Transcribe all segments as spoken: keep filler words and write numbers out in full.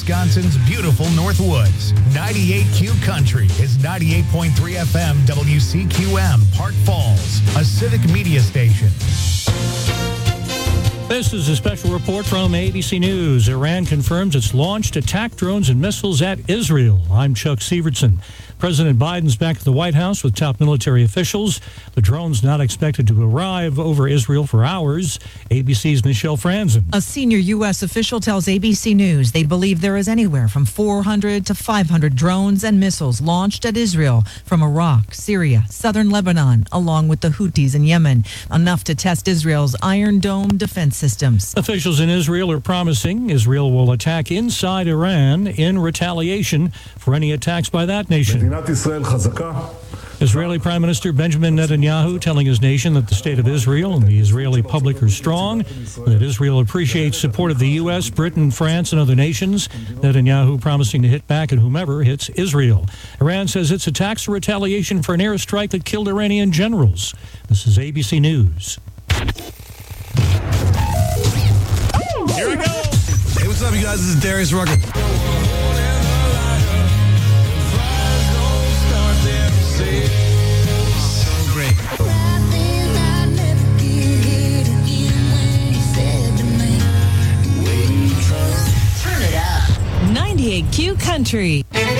Wisconsin's beautiful Northwoods. ninety-eight Q Country is ninety-eight point three F M W C Q M, Park Falls, a civic media station. This is a special report from A B C News. Iran confirms it's launched attack drones and missiles at Israel. I'm Chuck Severson. President Biden's back at the White House with top military officials. The drone's not expected to arrive over Israel for hours. A B C's Michelle Franzen. A senior U S official tells A B C News they believe there is anywhere from four hundred to five hundred drones and missiles launched at Israel from Iraq, Syria, southern Lebanon, along with the Houthis in Yemen, enough to test Israel's Iron Dome defense systems. Officials in Israel are promising Israel will attack inside Iran in retaliation for any attacks by that nation. Israeli Prime Minister Benjamin Netanyahu telling his nation that the state of Israel and the Israeli public are strong, and that Israel appreciates support of the U S, Britain, France, and other nations. Netanyahu promising to hit back at whomever hits Israel. Iran says its attacks are retaliation for an airstrike that killed Iranian generals. This is A B C News. Here we go. Hey, what's up, you guys? This is Darius Rucker. So great. Turn it up. ninety-eight Q Country.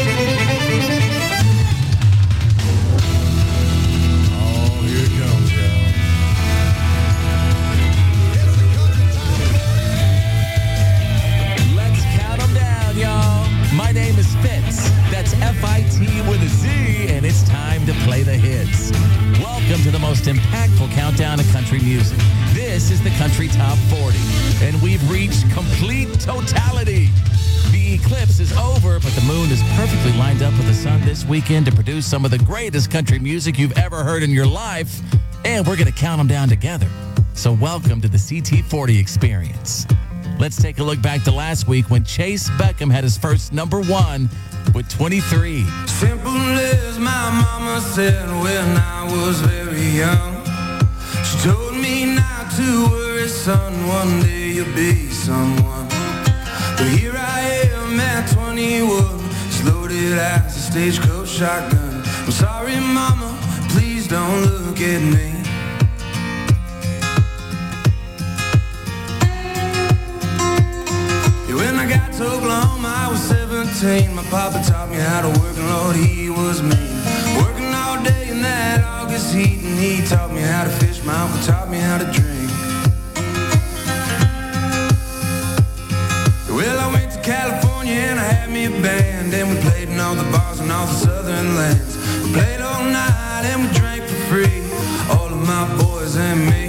F I T with a Z, and it's time to play the hits. Welcome to the most impactful countdown of country music. This is the Country Top forty, and we've reached complete totality. The eclipse is over, but the moon is perfectly lined up with the sun this weekend to produce some of the greatest country music you've ever heard in your life, and we're going to count them down together. So welcome to the C T forty experience. Let's take a look back to last week when Chase Beckham had his first number one with twenty-three. Simple as my mama said when I was very young. She told me not to worry, son, one day you'll be someone. But here I am at twenty-one, as loaded as a stagecoach shotgun. I'm sorry, mama, please don't look at me. When I got to Oklahoma, I was seventeen. My papa taught me how to work, and Lord, he was mean. Working all day in that August heat, and he taught me how to fish. My uncle taught me how to drink. Well, I went to California, and I had me a band, and we played in all the bars and all the southern lands. We played all night, and we drank for free, all of my boys and me.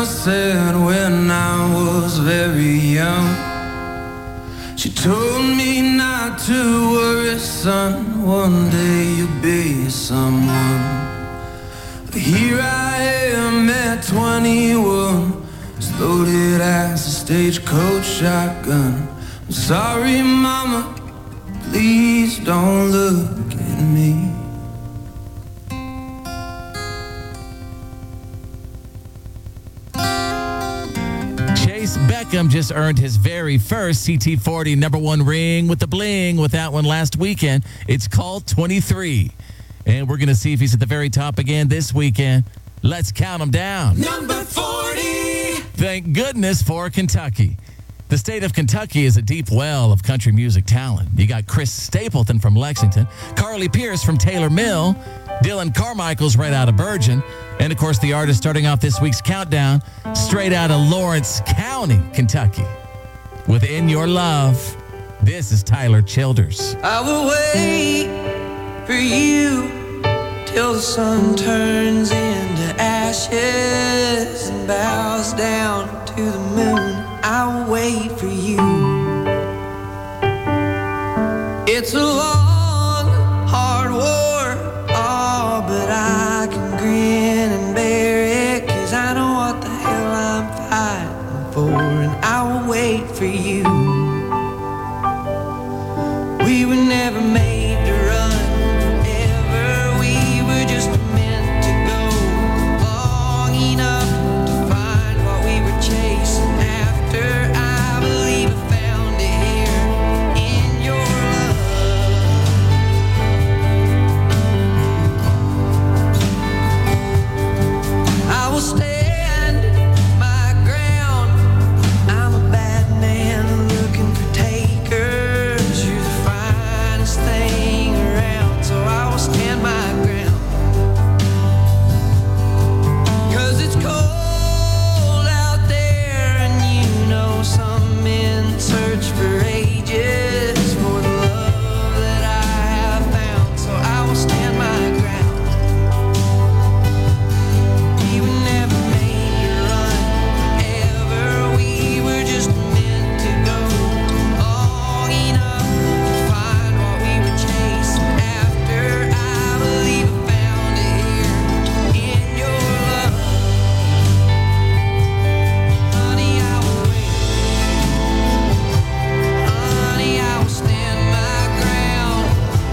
mama said when I was very young. She told me not to worry, son, one day you'll be someone. But here I am at twenty-one, as loaded as a stagecoach shotgun. I'm sorry, mama, please don't look at me. Chase Beckham just earned his very first C T forty number one ring with the bling with that one last weekend. It's called twenty-three. And we're going to see if he's at the very top again this weekend. Let's count him down. Number forty. Thank goodness for Kentucky. The state of Kentucky is a deep well of country music talent. You got Chris Stapleton from Lexington, Carly Pierce from Taylor Mill, Dylan Carmichael's right out of Bergen, and of course the artist starting off this week's countdown, straight out of Lawrence County, Kentucky. With In Your Love, this is Tyler Childers. I will wait for you till the sun turns into ashes and bows down to the moon. I'll wait for you. It's a long, hard war, oh, but I can grin and bear it, 'cause I know what the hell I'm fighting for, and I will wait for you. We were never made to run forever, we were just meant to go long enough to find what we were chasing after. I believe I found it here in your love. I will stand my ground. I'm a bad man looking for takers. You're the finest thing around, so I will stand my ground. 'Cause it's cold out there, and you know some men search for ages for the love that I have found, so I will stand my ground. We were never made to run forever, we were just meant to go long enough to find what we were chasing after. I believe I found it here in your love. Honey, I will wait. Honey, I will stand my ground.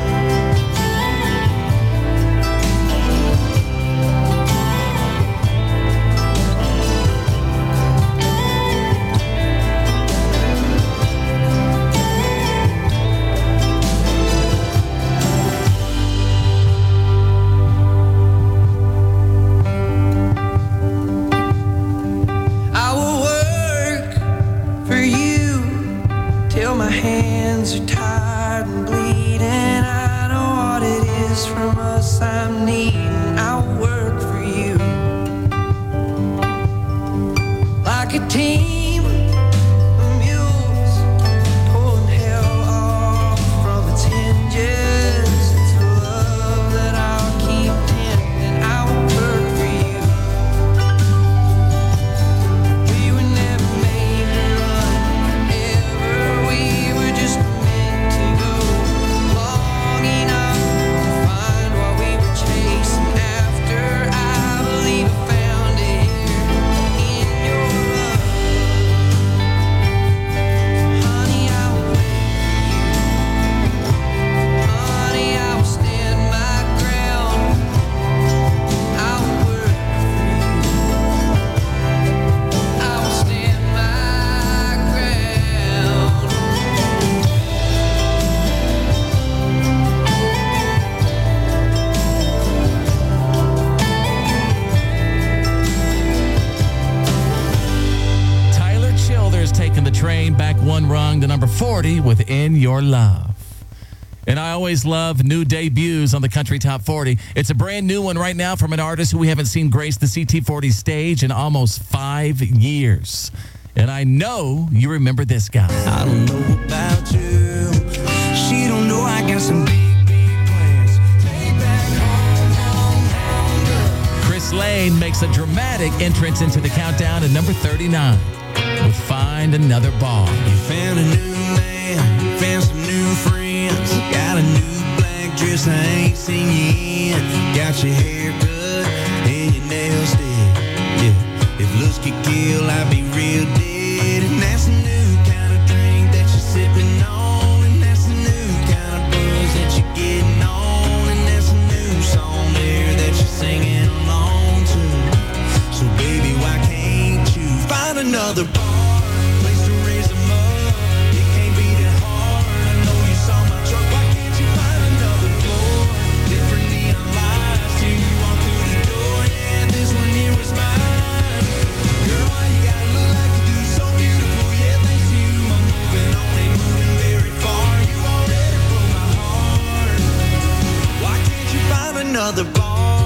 I will work for you till my hands are tired and bleeding. I know what it is from us I'm needing. I will work for you like a team of mules pulling hell off from its hinges. It's a love that I'll keep tending. I will work for you. We were never made to run forever, we were just meant to go long enough to find what we were chasing after. I believe I found it here in your love. Honey, I will wait for you. Honey, I will stand my ground. I will work for you. I will stand my ground. Tyler Childers taking the train back one rung to number forty with In Your Love. And I always love new debuts on the Country Top forty. It's a brand new one right now from an artist who we haven't seen grace the C T forty stage in almost five years. And I know you remember this guy. I don't know about you. She don't know I got some big, big plans. Take back home, home, home, girl. Chris Lane. Lane makes a dramatic entrance into the countdown at number thirty-nine with Find Another Bar. You found a new man, found some new friends, got a new black dress I ain't seen you in, got your hair cut and your nails did. Yeah, if looks could kill, I'd be real dead. And that's a new kind of drink that you're sipping on, and that's a new kind of buzz that you're getting on, and that's a new song there that you're singing along to. So baby, why can't you find another bar, place to raise them up? It can't be that hard. I know you saw my truck. Why can't you find another floor? Different neon lights till you walk through the door. Yeah, this one here was mine. Girl, why you gotta look like you do? So beautiful. Yeah, thanks to you, I'm moving on, ain't moving very far. You already broke my heart. Why can't you find another bar?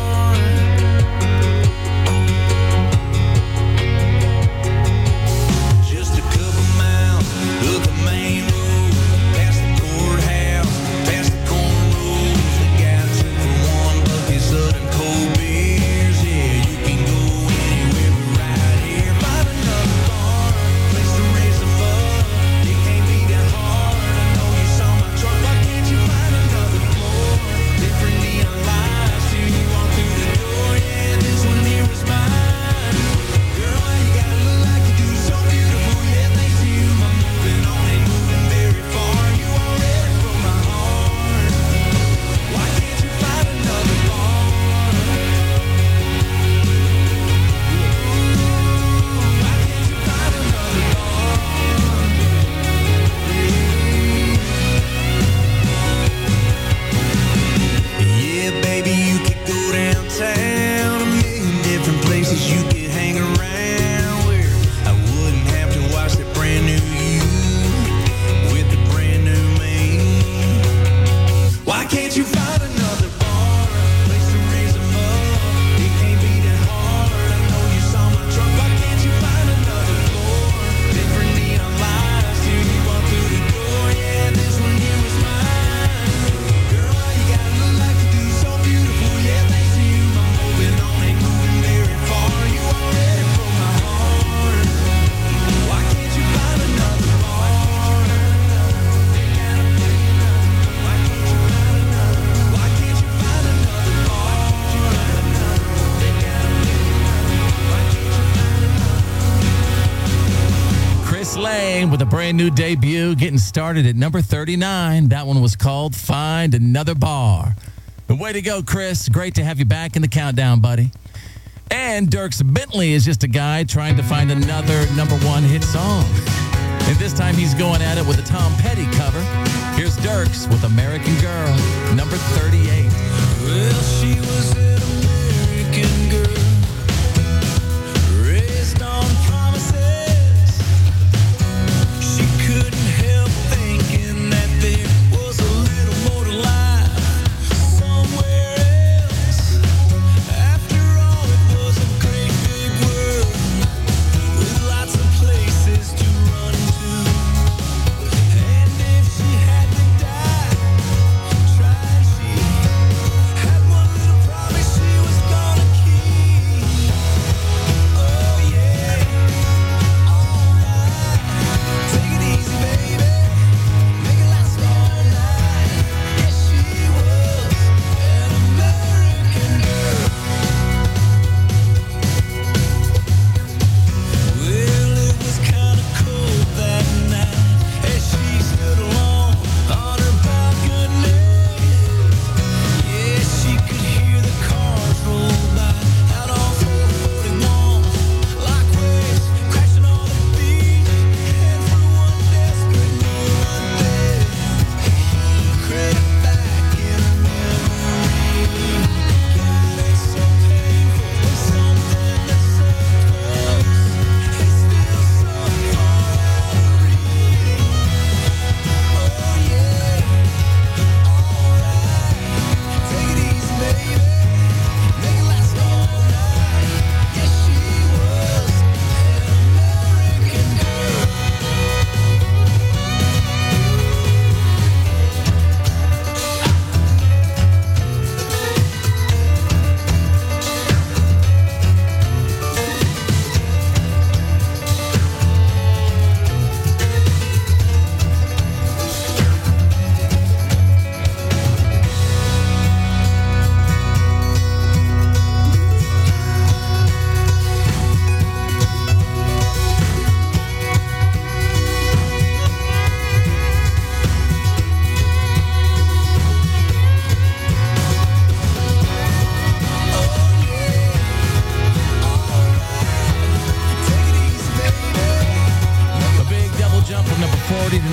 With a brand new debut, getting started at number thirty-nine. That one was called Find Another Bar. Way to go, Chris. Great to have you back in the countdown, buddy. And Dierks Bentley is just a guy trying to find another number one hit song. And this time he's going at it with a Tom Petty cover. Here's Dierks with American Girl, number thirty-eight. Well, she was an American girl, raised on promises. She couldn't help thinking that there was a little more to life somewhere else. After all, it was a great big world with lots of places to run to. And if she had to die trying, she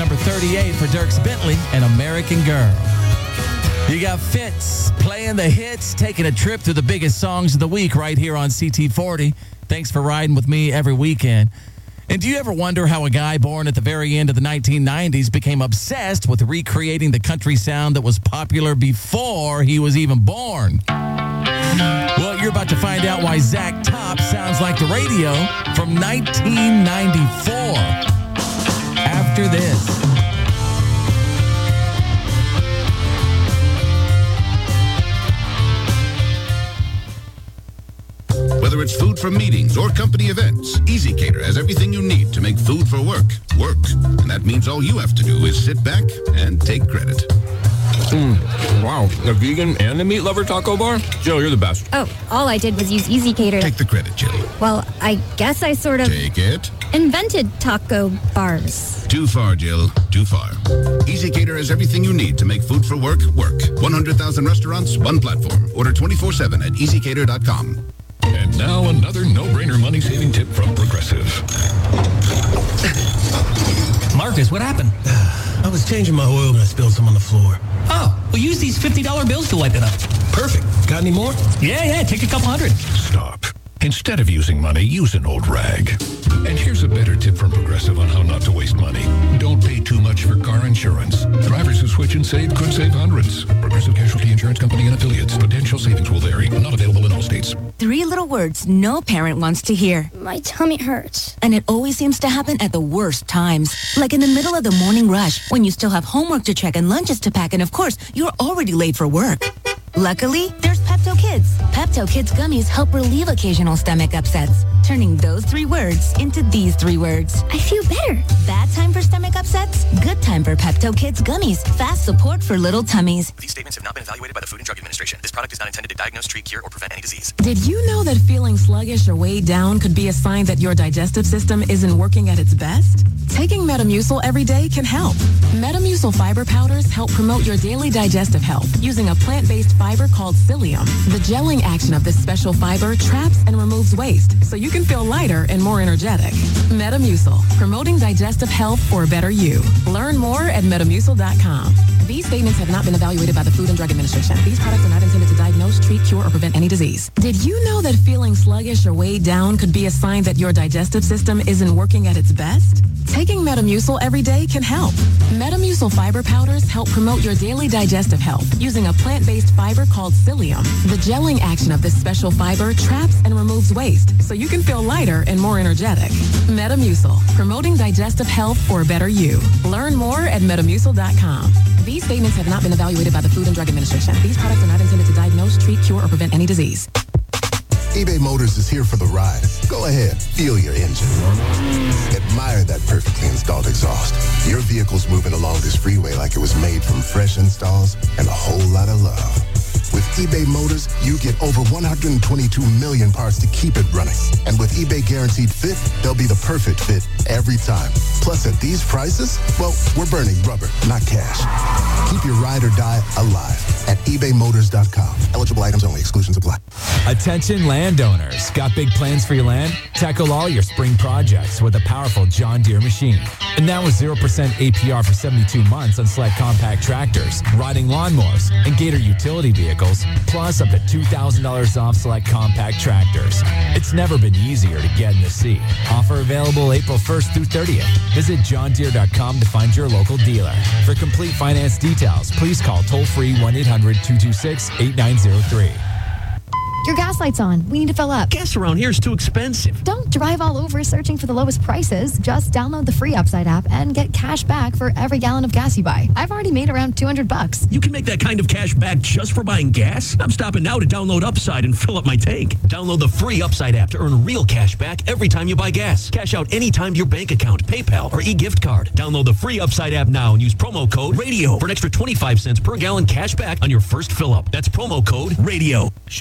number thirty-eight for Dierks Bentley and American Girl. You got Fitz playing the hits, taking a trip through the biggest songs of the week right here on C T forty. Thanks for riding with me every weekend. And do you ever wonder how a guy born at the very end of the nineteen nineties became obsessed with recreating the country sound that was popular before he was even born? Well, you're about to find out why Zach Top sounds like the radio from nineteen ninety-four. After this. Whether it's food for meetings or company events, EasyCater has everything you need to make food for work, work. And that means all you have to do is sit back and take credit. Mm, wow, a vegan and a meat lover taco bar? Jill, you're the best. Oh, all I did was use EasyCater. Take the credit, Jill. Well, I guess I sort of... Take it. Invented taco bars. Too far, Jill. Too far. EasyCater has everything you need to make food for work, work. one hundred thousand restaurants, one platform. Order twenty-four seven at easy cater dot com. And now another no-brainer money-saving tip from Progressive. Marcus, what happened? I was changing my oil and I spilled some on the floor. Oh, well, use these fifty dollar bills to wipe it up. Perfect. Got any more? Yeah, yeah, take a couple hundred. Stop. Instead of using money, use an old rag. And here's a better tip from Progressive on how not to waste money. Don't pay too much for car insurance. Drivers who switch and save could save hundreds. Progressive Casualty Insurance Company and affiliates. Potential savings will vary. Not available in all states. Three little words no parent wants to hear. My tummy hurts. And it always seems to happen at the worst times. Like in the middle of the morning rush, when you still have homework to check and lunches to pack, and of course, you're already late for work. Luckily, there's Pepto Kids. Pepto Kids gummies help relieve occasional stomach upsets, turning those three words into these three words. I feel better. Bad time for stomach upsets? Good time for Pepto Kids gummies. Fast support for little tummies. These statements have not been evaluated by the Food and Drug Administration. This product is not intended to diagnose, treat, cure, or prevent any disease. Did you know that feeling sluggish or weighed down could be a sign that your digestive system isn't working at its best? Taking Metamucil every day can help. Metamucil fiber powders help promote your daily digestive health using a plant-based fiber called psyllium. The gelling action of this special fiber traps and removes waste, so you can feel lighter and more energetic. Metamucil, promoting digestive health for a better you. Learn more at metamucil dot com. These statements have not been evaluated by the Food and Drug Administration. These products are not intended to diagnose, treat, cure, or prevent any disease. Did you know that feeling sluggish or weighed down could be a sign that your digestive system isn't working at its best? Taking Metamucil every day can help. Metamucil fiber powders help promote your daily digestive health using a plant-based fiber called psyllium. The gelling action of this special fiber traps and removes waste, so you can feel lighter and more energetic. Metamucil, promoting digestive health for a better you. Learn more at metamucil dot com. These statements have not been evaluated by the Food and Drug Administration. These products are not intended to diagnose, treat, cure, or prevent any disease. eBay Motors is here for the ride. Go ahead, feel your engine. Admire that perfectly installed exhaust. Your vehicle's moving along this freeway like it was made from fresh installs and a whole lot of love. With eBay Motors, you get over one hundred twenty-two million parts to keep it running. And with eBay Guaranteed Fit, they'll be the perfect fit every time. Plus, at these prices, well, we're burning rubber, not cash. Keep your ride or die alive at ebay motors dot com. Eligible items only. Exclusions apply. Attention landowners. Got big plans for your land? Tackle all your spring projects with a powerful John Deere machine. And now with zero percent A P R for seventy-two months on select compact tractors, riding lawnmowers, and Gator utility vehicles, plus up to two thousand dollars off select compact tractors. It's never been easier to get in the seat. Offer available April first through thirtieth. Visit john deere dot com to find your local dealer. For complete finance details, please call toll-free one eight hundred two two six eight nine zero three. Your gas light's on. We need to fill up. Gas around here is too expensive. Don't drive all over searching for the lowest prices. Just download the free Upside app and get cash back for every gallon of gas you buy. I've already made around two hundred bucks. You can make that kind of cash back just for buying gas? I'm stopping now to download Upside and fill up my tank. Download the free Upside app to earn real cash back every time you buy gas. Cash out anytime to your bank account, PayPal, or e-gift card. Download the free Upside app now and use promo code RADIO for an extra twenty-five cents per gallon cash back on your first fill up. That's promo code RADIO. Shawamigan Home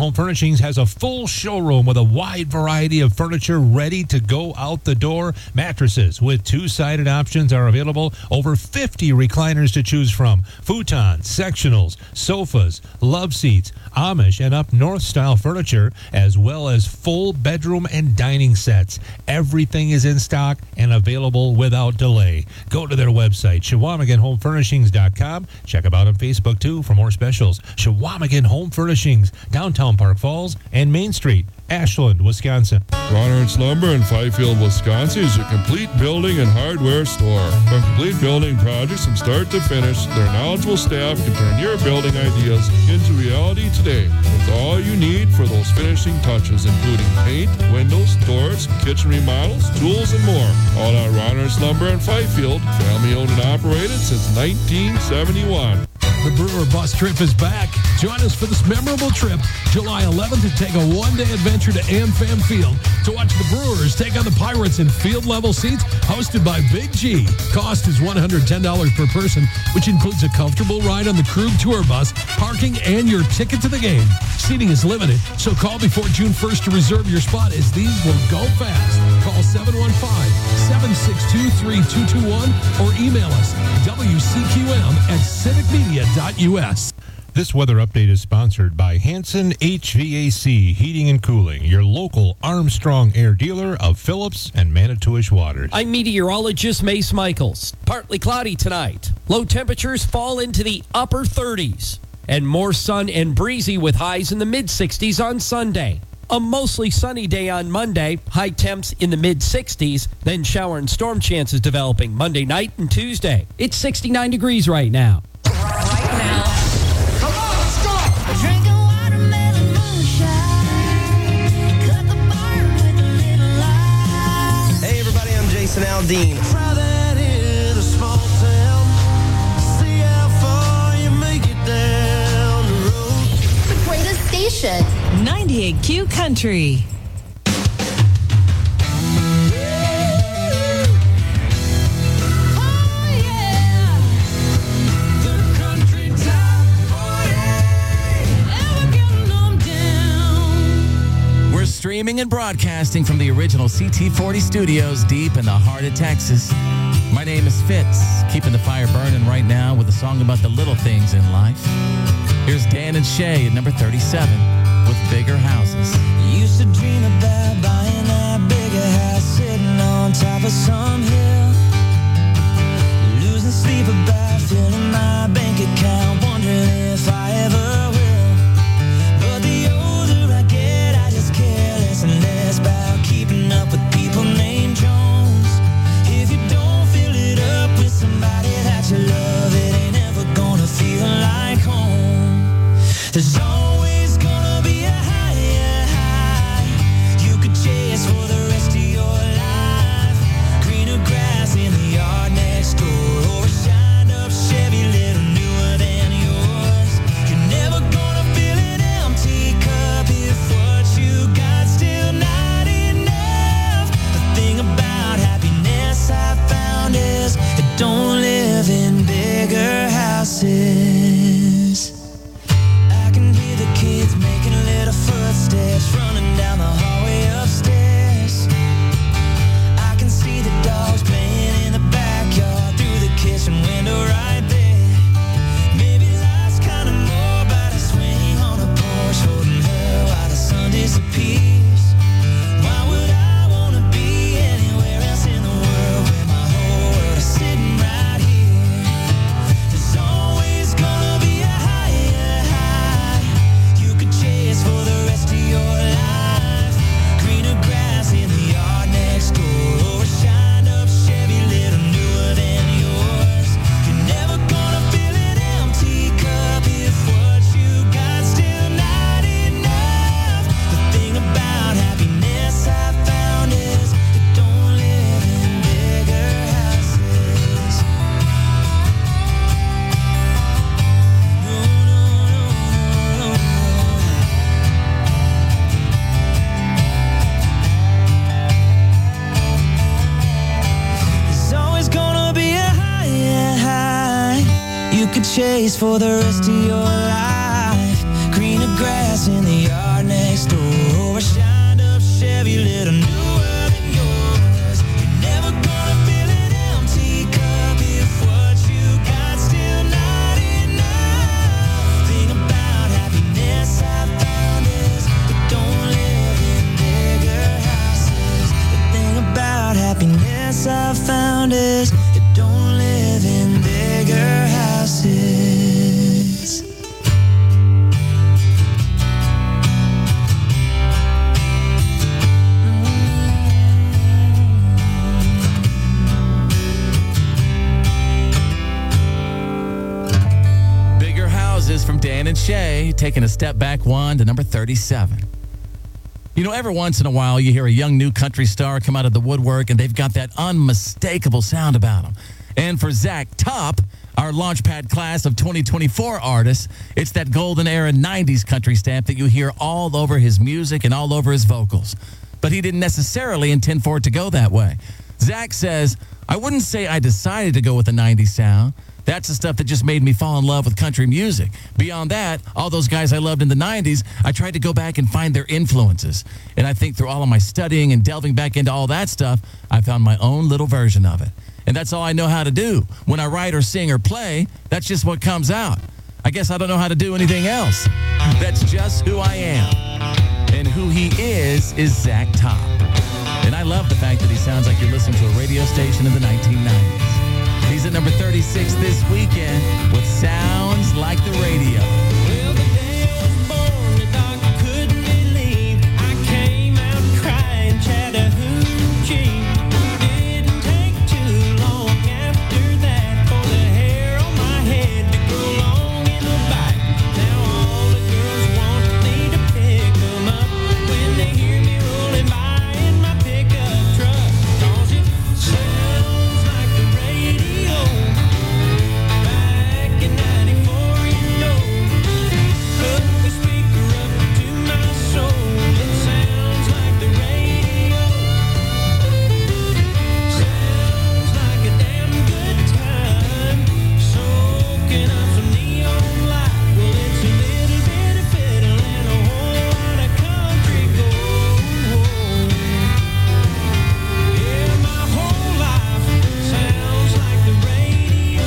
Home Furnishings has a full showroom with a wide variety of furniture ready to go out the door. Mattresses with two-sided options are available. Over fifty recliners to choose from. Futons, sectionals, sofas, love seats, Amish and up north style furniture, as well as full bedroom and dining sets. Everything is in stock and available without delay. Go to their website, Shawamigan Home Furnishings dot com. Check them out on Facebook too for more specials. Shawamigan Home Furnishings, downtown Park Falls and Main Street, Ashland, Wisconsin. Ronard's Lumber in Fifield, Wisconsin is a complete building and hardware store. From complete building projects from start to finish, their knowledgeable staff can turn your building ideas into reality today with all you need for those finishing touches, including paint, windows, doors, kitchen remodels, tools, and more. All at Ronard's Lumber in Fifield, family owned and operated since nineteen seventy-one. The Brewer Bus Trip is back. Join us for this memorable trip, July eleventh, to take a one-day adventure to AmFam Field to watch the Brewers take on the Pirates in field-level seats hosted by Big G. Cost is one hundred ten dollars per person, which includes a comfortable ride on the Krug Tour Bus, parking, and your ticket to the game. Seating is limited, so call before June first to reserve your spot, as these will go fast. Call seven one five, seven six two, three two two one or email us W C Q M at civic media dot U S. This weather update is sponsored by Hanson H V A C Heating and Cooling, your local Armstrong Air dealer of Phillips and Manitowish Waters. I'm meteorologist Mace Michaels. Partly cloudy tonight. Low temperatures fall into the upper thirties. And more sun and breezy with highs in the mid-sixties on Sunday. A mostly sunny day on Monday, high temps in the mid-sixties, then shower and storm chances developing Monday night and Tuesday. It's sixty-nine degrees right now. Hey everybody, I'm Jason Aldean. ninety-eight Q Country. We're streaming and broadcasting from the original C T forty studios deep in the heart of Texas. My name is Fitz, keeping the fire burning right now with a song about the little things in life. Here's Dan and Shay at number thirty-seven with Bigger Houses. Used to dream about buying that bigger house, sitting on top of some hill. Losing sleep about filling my bank account, wondering if I ever will. But the older I get, I just care less and less about keeping up with people named Jones. If you don't fill it up with somebody that you love, it ain't ever gonna feel like home. There's always gonna be a higher high you could chase for the rest of your life. Greener grass in the yard next door, or a shined up Chevy little newer than yours. You're never gonna fill an empty cup if what you got still not enough. The thing about happiness I found is it don't live in bigger houses. Kids making little footsteps, running down the hallway upstairs. I can see the dogs playing in the backyard through the kitchen window right there. Maybe life's kind of more about a swing on a porch, holding her while the sun disappears. Why would I want to be anywhere else in the world where my whole world is sitting right here? There's always gonna be a higher high chase for the rest of your life. Greener grass in the yard next door, or a shined up Chevy little newer than yours. You're never gonna fill an empty cup if what you got still not enough. The thing about happiness I found is it don't live in bigger houses. No, no, no, no, no. You could chase for the rest of your life. Greener grass in the yard taking a step back one to number thirty-seven. You know, every once in a while, you hear a young new country star come out of the woodwork, and they've got that unmistakable sound about them. And for Zach Top, our Launchpad class of twenty twenty-four artists, it's that golden era nineties country stamp that you hear all over his music and all over his vocals. But he didn't necessarily intend for it to go that way. Zach says, I wouldn't say I decided to go with the nineties sound. That's the stuff that just made me fall in love with country music. Beyond that, all those guys I loved in the nineties, I tried to go back and find their influences. And I think through all of my studying and delving back into all that stuff, I found my own little version of it. And that's all I know how to do. When I write or sing or play, that's just what comes out. I guess I don't know how to do anything else. That's just who I am. And who he is is Zach Top. And I love the fact that he sounds like you're listening to a radio station in the nineteen nineties. He's at number thirty-six this weekend with Sounds Like the Radio. Well, the day I was born, the doctor couldn't believe I came out crying Chattahoochee. Didn't take too long after that for the hair on my head to grow long in the back. Now all the girls want me to pick them up when they hear me rolling by in my pickup truck. 'Cause it sounds like the radio. Back in ninety-four, you know, hook the speaker up to my soul. It sounds like the radio. Sounds like a damn good time. Soaking up some neon light. Well, it's a little bit of fiddle and a whole lot of country gold. Yeah, my whole life sounds like the radio.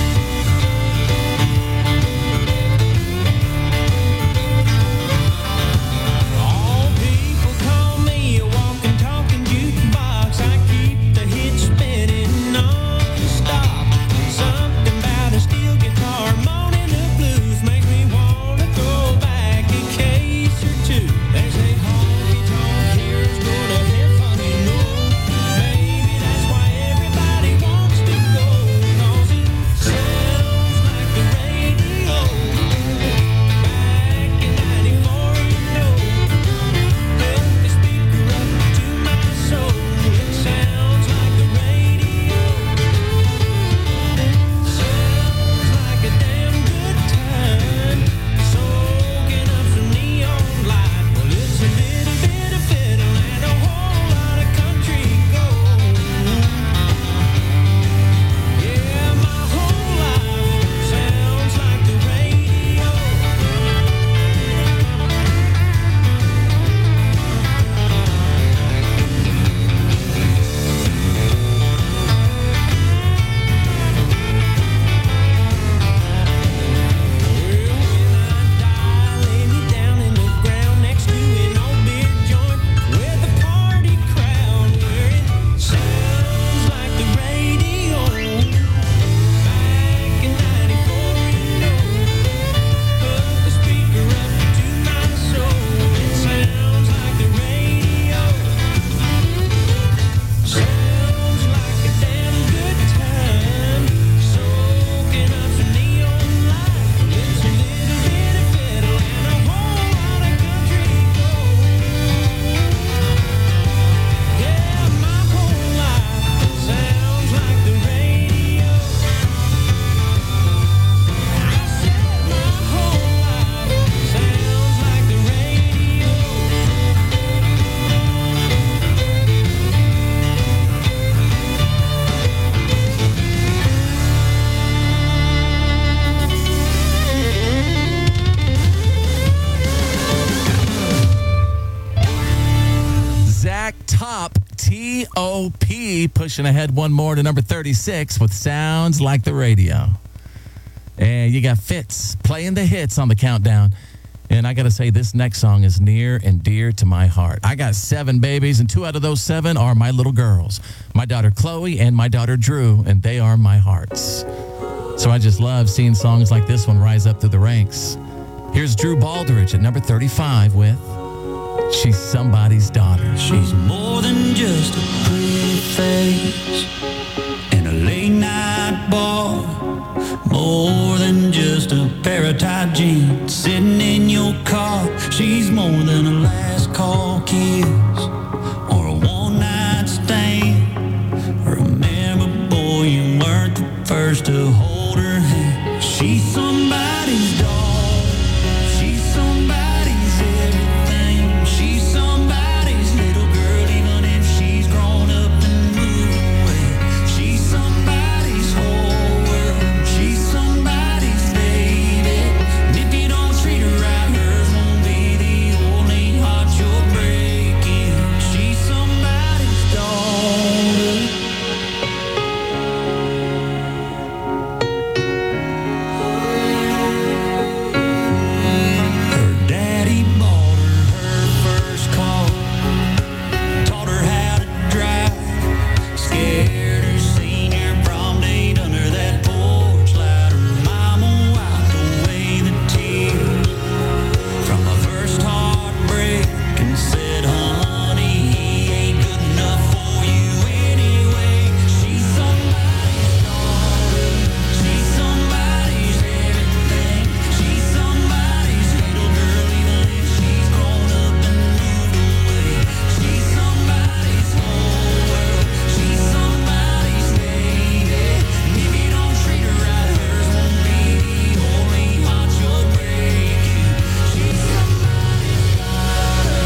All people call me a walking, talking jukebox. I keep the hits spinning non-stop. Something about a steel guitar moaning the blues makes me wanna throw back a case or two. They say honky tonk here's gonna have fun, you know. Maybe that's why everybody wants to go. 'Cause it sounds like the radio. Back in ninety-four, you know. Hook the speaker up to my soul. It sounds like the radio. Sounds like a damn good time. Soaking up some neon light. Well, it's a little bit of fiddle and a whole lot of country gold. Yeah, my whole life sounds like the radio. Lay me down in the ground next to an old beer joint with a party crowd where it sounds like the radio. Back in ninety-four, you know. Hook the speaker up to my soul. It sounds like the radio. Sounds like a damn good time. Soaking up some neon light. It's a little bit of fiddle and a whole lot of country gold. Yeah, my whole life sounds like the radio. I said my whole life sounds like the radio. Zach Top, T O P, pushing ahead one more to number thirty-six with Sounds Like the Radio. And you got Fitz playing the hits on the countdown. And I got to say, this next song is near and dear to my heart. I got seven babies, and two out of those seven are my little girls. My daughter Chloe and my daughter Drew, and they are my hearts. So I just love seeing songs like this one rise up through the ranks. Here's Drew Baldridge at number thirty-five with She's Somebody's Daughter. She's more than just a pretty face and a late night bar, more than just a pair of tight jeans, sitting in your car. She's more than a last call kiss, or a one night stand. Remember, boy, you weren't the first to hold her hand. She's somebody's daughter. She's somebody's everything. She's somebody's little girl, even if she's grown up and moved away. She's somebody's whole world. She's somebody's baby. And if you don't treat her right, hers won't be the only heart you're breaking. She's somebody's daughter. Her daddy bought her her first car, taught her how to drive, scared her senior prom date under that porch light. Her mama wiped away the tears from the first heartbreak and said, honey, he ain't good enough for you anyway. She's somebody's daughter. She's somebody's everything. She's somebody's little girl, even if she's grown up and moved away. She's somebody's whole world. She's somebody's baby. And if you don't treat her right, hers won't be the only heart you're breaking. She's somebody's daughter.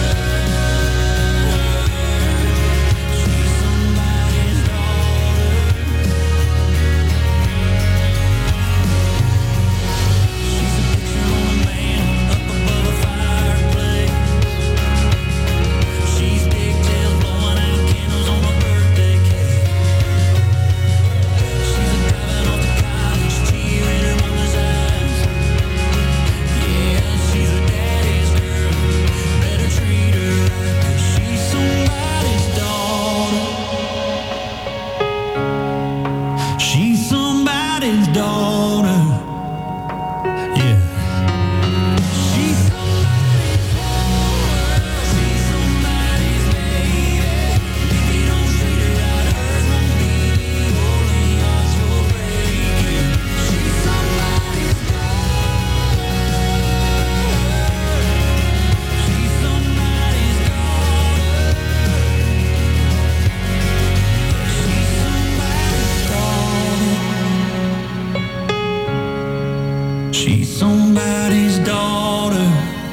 She's somebody's daughter. She's a picture on a man up above a fireplace. She's pigtails blowing out candles on a birthday cake. She's a driving off to college, tear in her mama's eyes. Yeah, she's a daddy's girl. Better treat her right, 'cause she's somebody's daughter. She's somebody's daughter. Yeah. She's somebody's world. She's somebody's baby. If you don't treat her right, hers won't be the only heart you're breaking. She's somebody's daughter. She's somebody's daughter. She's somebody's daughter. She's somebody's daughter.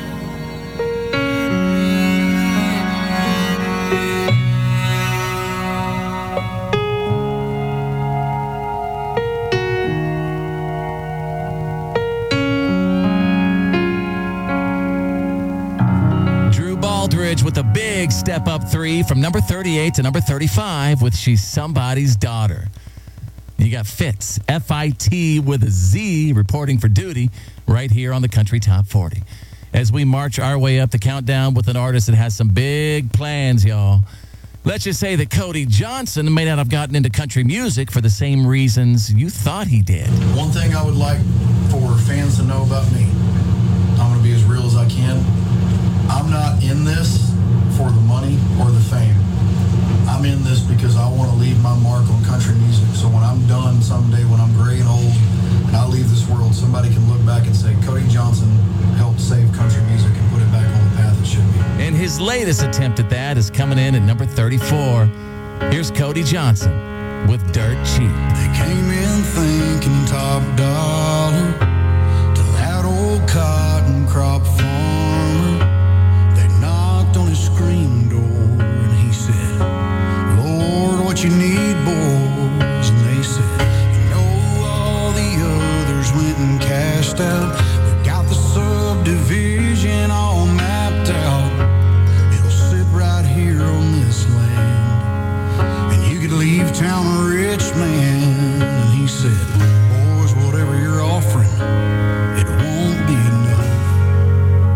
Drew Baldridge with a big step up three from number thirty-eight to number thirty-five with She's Somebody's Daughter. You got Fitz, F I T with a Z, reporting for duty right here on the Country Top forty. As we march our way up the countdown with an artist that has some big plans, y'all. Let's just say that Cody Johnson may not have gotten into country music for the same reasons you thought he did. One thing I would like for fans to know about me, I'm going to be as real as I can. I'm not in this for the money or the fame. I'm in this because I want to leave my mark on country music. So when I'm done someday, when I'm gray and old, and I leave this world, somebody can look back and say, Cody Johnson helped save country music and put it back on the path it should be. And his latest attempt at that is coming in at number thirty-four. Here's Cody Johnson with Dirt Cheap. They came in thinking top dollar to that old cotton crop farmer. They knocked on his screen door and he said, Lord, what you need, boys? And they said, you know, all the others went and cashed out. We got the subdivision all mapped out. It'll sit right here on this land, and you could leave town a rich man. And he said, boys, whatever you're offering, it won't be enough.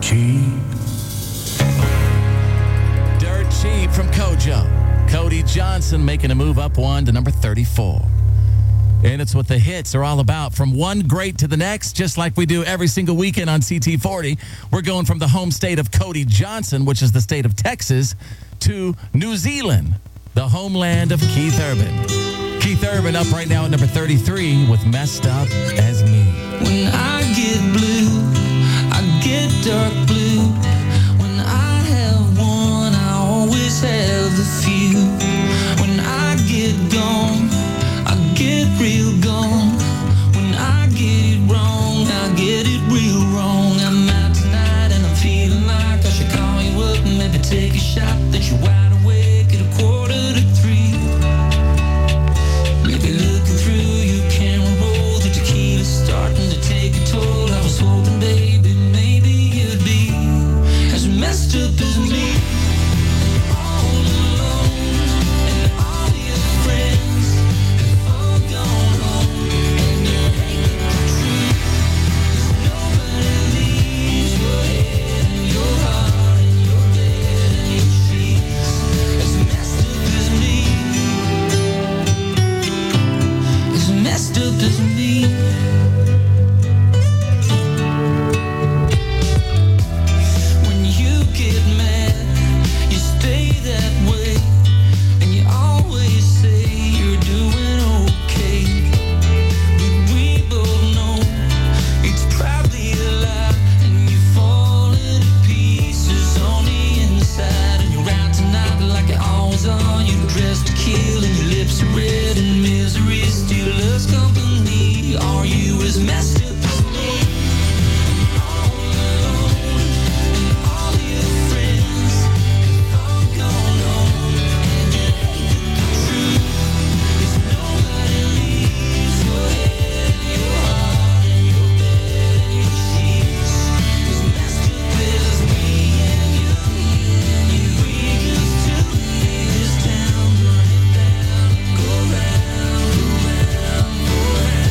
cheap. Dirt Cheap from Kojo. Cody Johnson making a move up one to number thirty-four. And it's what the hits are all about. From one great to the next, just like we do every single weekend on C T forty. We're going from the home state of Cody Johnson, which is the state of Texas, to New Zealand, the homeland of Keith Urban. Keith Urban up right now at number thirty-three with Messed Up As Me. When I get blue, I get dark blue. When I have one, I always have a few. When I get gone, I get real gone. When I get it wrong, I get it real wrong. I'm out tonight and I'm feeling like I should call you up and maybe take a shot that you're wide awake at a quarter to three. Maybe looking through your camera roll, the tequila's starting to take a toll. I was hoping, baby, maybe you'd be as messed up as me. All alone, and all your friends have all gone home, and you hate the truth. 'Cause nobody leaves your head and your heart and your bed and your sheets as messed up as me. As messed up as me. When you get mad, you stay that way, and you always say you're doing okay. But we both know it's probably a lie, and you fall into pieces on the inside, and you're out tonight like you always are. You're dressed to kill, and your lips are red, and misery still loves company. Are you as messed up as me? All alone, and all your friends have all gone home, and you hate the truth. 'Cause nobody leaves your head, your heart, and your bed and your sheets as messed up as me and you. And we used to leave this town, run it down, go round, go round, go round.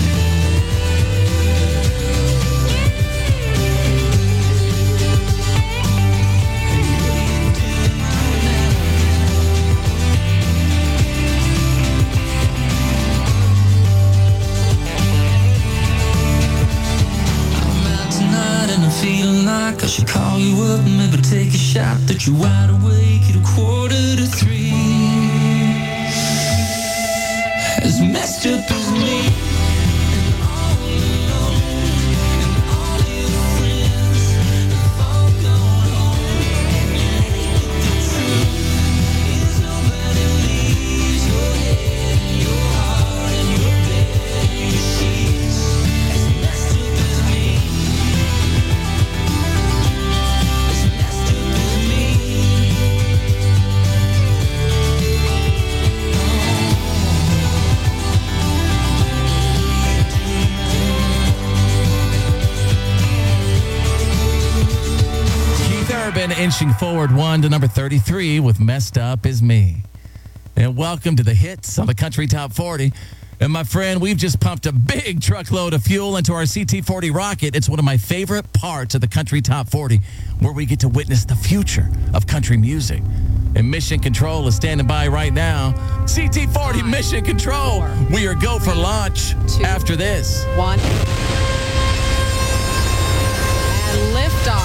I'm out tonight and I'm feeling like I should call you up and maybe take a shot that you're wide awake at a quarter to three. As messed up as me. And all alone, and all your friends have all gone home, and you hate the truth. Is nobody leaves your head and your heart and your bed and your sheets as messed up as me. As messed up as me. Keith Urban inching forward one to number thirty-three with Messed Up As Me. And welcome to the hits on the Country Top forty. And my friend, we've just pumped a big truckload of fuel into our C T forty rocket. It's one of my favorite parts of the Country Top forty, where we get to witness the future of country music. And Mission Control is standing by right now. C T forty Five, Mission Control. Four, we are go for launch two, after this. One. And lift off.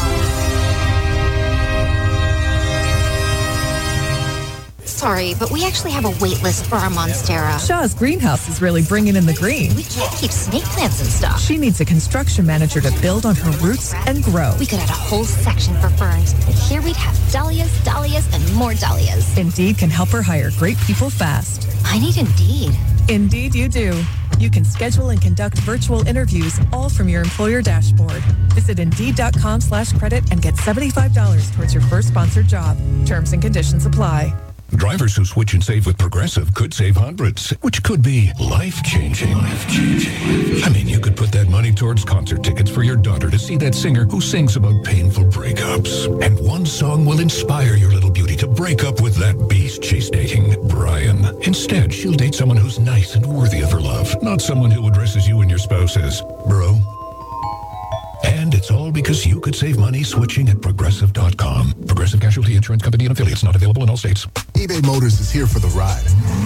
Sorry, but we actually have a wait list for our Monstera. Shaw's greenhouse is really bringing in the green. We can't keep snake plants and stuff. She needs a construction manager to build on her roots and grow. We could add a whole section for ferns. And here we'd have dahlias, dahlias, and more dahlias. Indeed can help her hire great people fast. I need Indeed. Indeed you do. You can schedule and conduct virtual interviews all from your employer dashboard. Visit Indeed.com slash credit and get seventy-five dollars towards your first sponsored job. Terms and conditions apply. Drivers who switch and save with Progressive could save hundreds, which could be life-changing. Life-changing. I mean, you could put that money towards concert tickets for your daughter to see that singer who sings about painful breakups. And one song will inspire your little beauty to break up with that beast she's dating, Brian. Instead, she'll date someone who's nice and worthy of her love, not someone who addresses you and your spouse as bro. And it's all because you could save money switching at Progressive dot com. Progressive Casualty Insurance Company and affiliates, not available in all states. eBay Motors is here for the ride.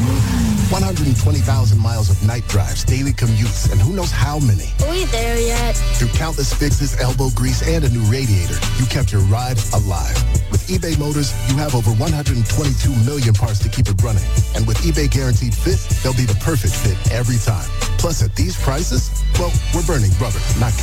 one hundred twenty thousand miles of night drives, daily commutes, and who knows how many. Are we there yet? Through countless fixes, elbow grease, and a new radiator, you kept your ride alive. With eBay Motors, you have over one hundred twenty-two million parts to keep it running. And with eBay Guaranteed Fit, they'll be the perfect fit every time. Plus, at these prices, well, we're burning rubber, not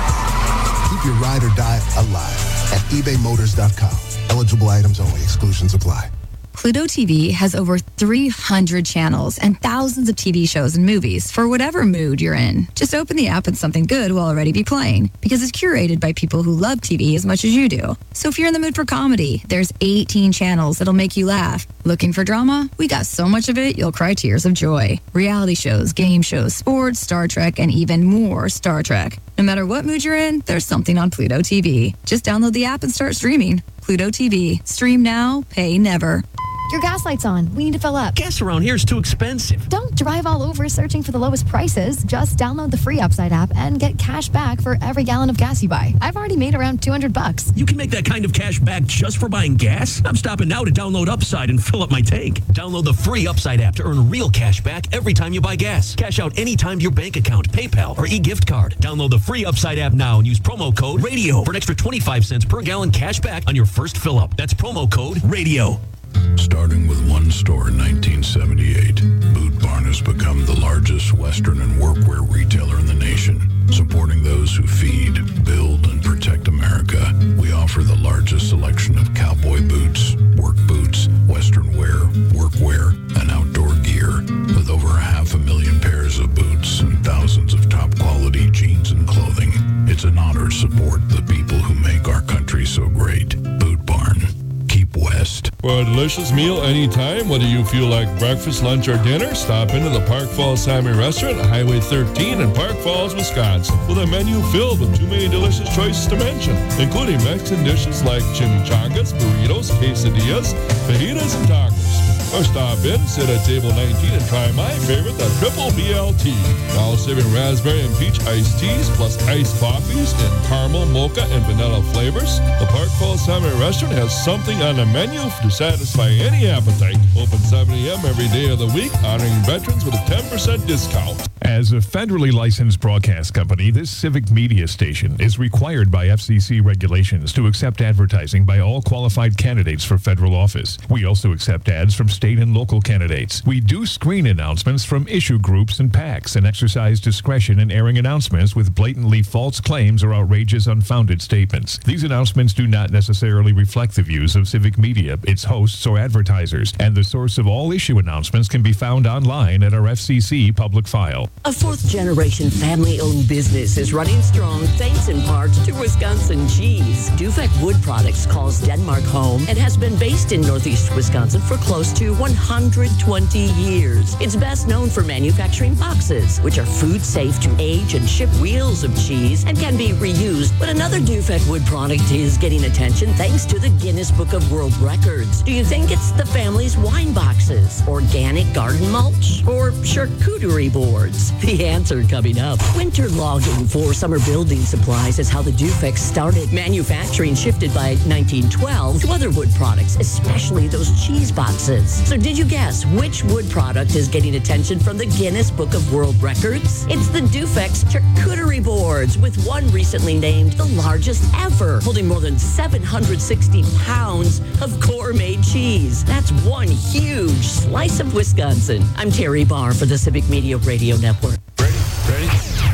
cash. Keep your ride or die alive at ebay motors dot com. Eligible items only. Exclusions apply. Pluto T V has over three hundred channels and thousands of T V shows and movies for whatever mood you're in. Just open the app and something good will already be playing because it's curated by people who love T V as much as you do. So if you're in the mood for comedy, there's eighteen channels that'll make you laugh. Looking for drama? We got so much of it, you'll cry tears of joy. Reality shows, game shows, sports, Star Trek, and even more Star Trek. No matter what mood you're in, there's something on Pluto T V. Just download the app and start streaming. Pluto T V. Stream now, pay never. Your gas light's on. We need to fill up. Gas around here is too expensive. Don't drive all over searching for the lowest prices. Just download the free Upside app and get cash back for every gallon of gas you buy. I've already made around two hundred bucks. You can make that kind of cash back just for buying gas? I'm stopping now to download Upside and fill up my tank. Download the free Upside app to earn real cash back every time you buy gas. Cash out anytime to your bank account, PayPal, or e-gift card. Download the free Upside app now and use promo code RADIO for an extra twenty-five cents per gallon cash back on your first fill up. That's promo code RADIO. Starting with one store in nineteen seventy-eight, Boot Barn has become the largest Western and workwear retailer in the nation. Supporting those who feed, build, and protect America, we offer the largest selection of cowboy boots, work boots, Western wear, workwear, and outdoor gear. With over a half a million pairs of boots and thousands of top-quality jeans and clothing, it's an honor to support the people who make our country so great. Boot Barn. Keep West. For a delicious meal anytime, whether you feel like breakfast, lunch, or dinner, stop into the Park Falls Sammy Restaurant at Highway thirteen in Park Falls, Wisconsin, with a menu filled with too many delicious choices to mention, including Mexican dishes like chimichangas, burritos, quesadillas, fajitas, and tacos. Or stop in, sit at table nineteen, and try my favorite, the Triple B L T. Now serving raspberry and peach iced teas, plus iced coffees in caramel, mocha, and vanilla flavors. The Park Falls Sammy Restaurant has something on the menu to satisfy any appetite. Open seven a.m. every day of the week, honoring veterans with a ten percent discount. As a federally licensed broadcast company, this civic media station is required by F C C regulations to accept advertising by all qualified candidates for federal office. We also accept ads from state and local candidates. We do screen announcements from issue groups and PACs and exercise discretion in airing announcements with blatantly false claims or outrageous unfounded statements. These announcements do not necessarily reflect the views of civic media, its hosts, or advertisers, and the source of all issue announcements can be found online at our F C C public file. A fourth-generation family-owned business is running strong thanks in part to Wisconsin cheese. Dufek Wood Products calls Denmark home and has been based in Northeast Wisconsin for close to one hundred twenty years. It's best known for manufacturing boxes, which are food safe to age and ship wheels of cheese and can be reused. But another Dufek Wood product is getting attention thanks to the Guinness Book of World Records. Do you think it's the family's wine boxes, organic garden mulch, or charcuterie boards? The answer coming up. Winter logging for summer building supplies is how the Dufek started. Manufacturing shifted by nineteen twelve to other wood products, especially those cheese boxes. So did you guess which wood product is getting attention from the Guinness Book of World Records? It's the Dufek's charcuterie boards, with one recently named the largest ever, holding more than seven hundred sixty pounds of gourmet cheese. That's one huge slice of Wisconsin. I'm Terry Barr for the Civic Media Radio Network. Ready? Ready?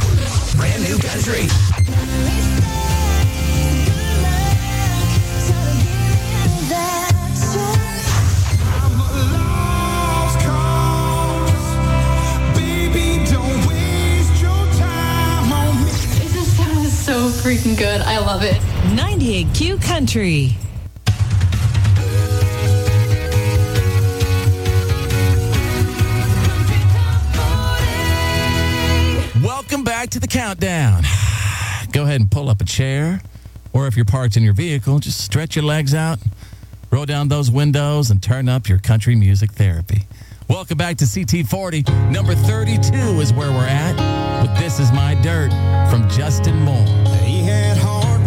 Brand new country. So freaking good. I love it. ninety-eight Q Country. Welcome back to the countdown. Go ahead and pull up a chair, or if you're parked in your vehicle, just stretch your legs out, roll down those windows, and turn up your country music therapy. Welcome back to C T forty. Number thirty-two is where we're at with This Is My Dirt from Justin Moore. He had hard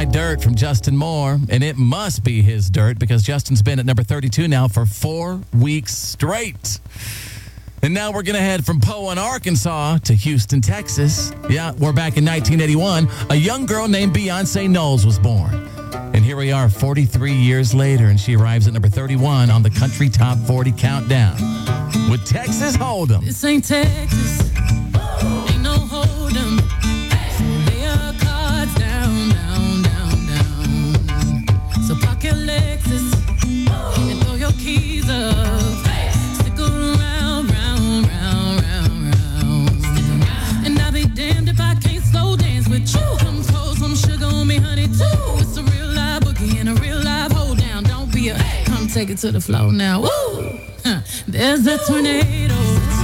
My Dirt from Justin Moore, and it must be his dirt because Justin's been at number thirty-two now for four weeks straight. And now we're going to head from Poa, Arkansas to Houston, Texas. Yeah, we're back in nineteen eighty-one. A young girl named Beyonce Knowles was born. And here we are forty-three years later, and she arrives at number thirty-one on the Country Top forty Countdown with Texas Hold'em. This ain't Texas. Ain't no Hold'em. Lay your cards down, down, down, down. So park your Lexus and throw your keys up. Stick around, round, round, round, round. And I'll be damned if I can't slow dance with you. Come pour some sugar on me, honey, too. It's a real live boogie and a real live hold down. Don't be a come take it to the floor now. Woo! Huh. There's a tornado.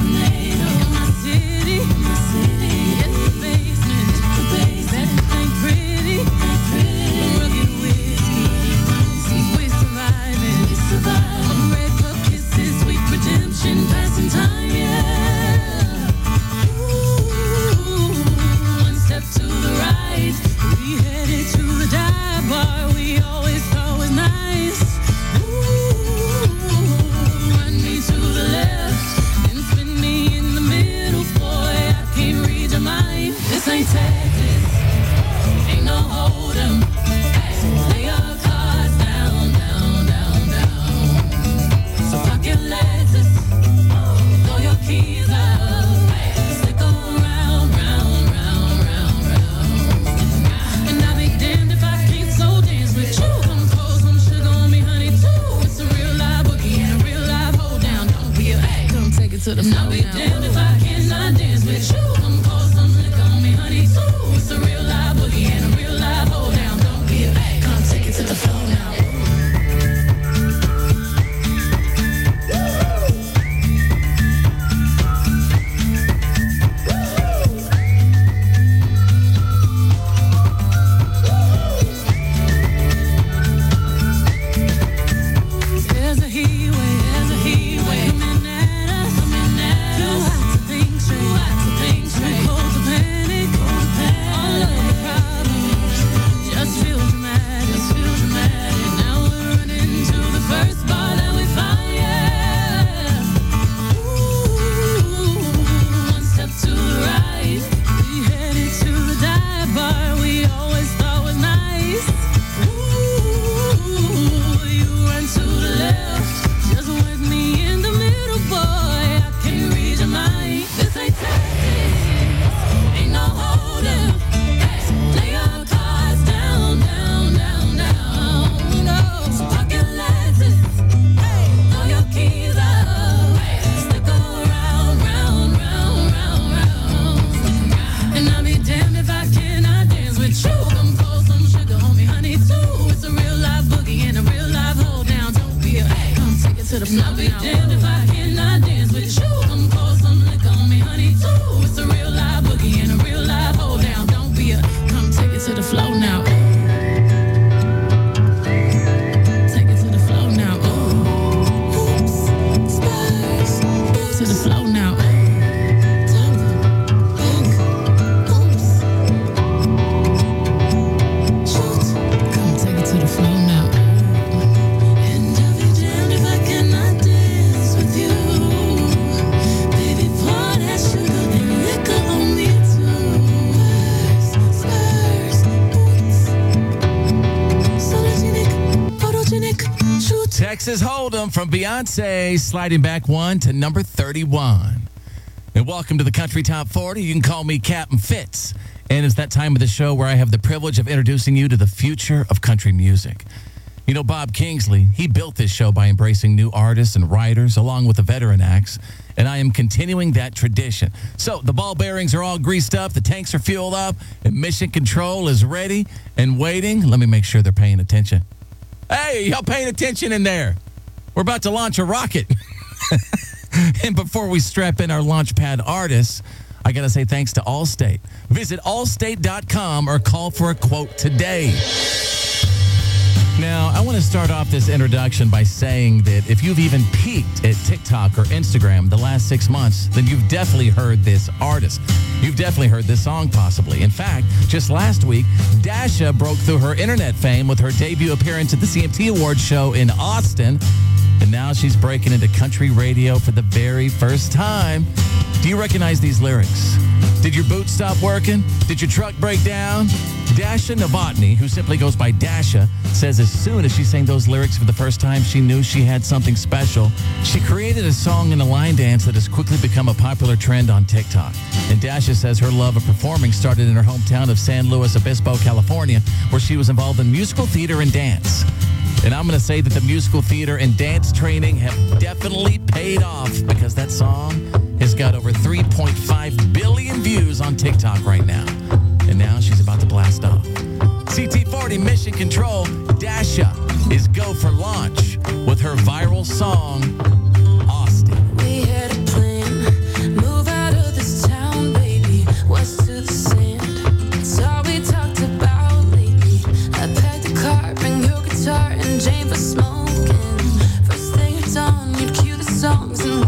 Texas Hold'em from Beyonce, sliding back one to number thirty-one. And welcome to the Country Top forty. You can call me Captain Fitz. And it's that time of the show where I have the privilege of introducing you to the future of country music. You know, Bob Kingsley, he built this show by embracing new artists and writers along with the veteran acts. And I am continuing that tradition. So the ball bearings are all greased up, the tanks are fueled up, and Mission Control is ready and waiting. Let me make sure they're paying attention. Hey, y'all paying attention in there? We're about to launch a rocket. And before we strap in our launch pad artists, I got to say thanks to Allstate. Visit allstate dot com or call for a quote today. Now, I want to start off this introduction by saying that if you've even peeked at TikTok or Instagram the last six months, then you've definitely heard this artist. You've definitely heard this song, possibly. In fact, just last week, Dasha broke through her internet fame with her debut appearance at the C M T Awards show in Austin. And now she's breaking into country radio for the very first time. Do you recognize these lyrics? Did your boot stop working? Did your truck break down? Dasha Novotny, who simply goes by Dasha, says as soon as she sang those lyrics for the first time, she knew she had something special. She created a song and a line dance that has quickly become a popular trend on TikTok. And Dasha says her love of performing started in her hometown of San Luis Obispo, California, where she was involved in musical theater and dance. And I'm going to say that the musical theater and dance training have definitely paid off because that song has got over three point five billion views on TikTok right now. And now she's about to blast off. C T forty Mission Control, Dasha is go for launch with her viral song, Austin. We had a plan, move out of this town, baby, west to the sand. That's all we talked about lately. I packed the car, bring your guitar and Jane for smoking. First thing at dawn, you'd cue the songs and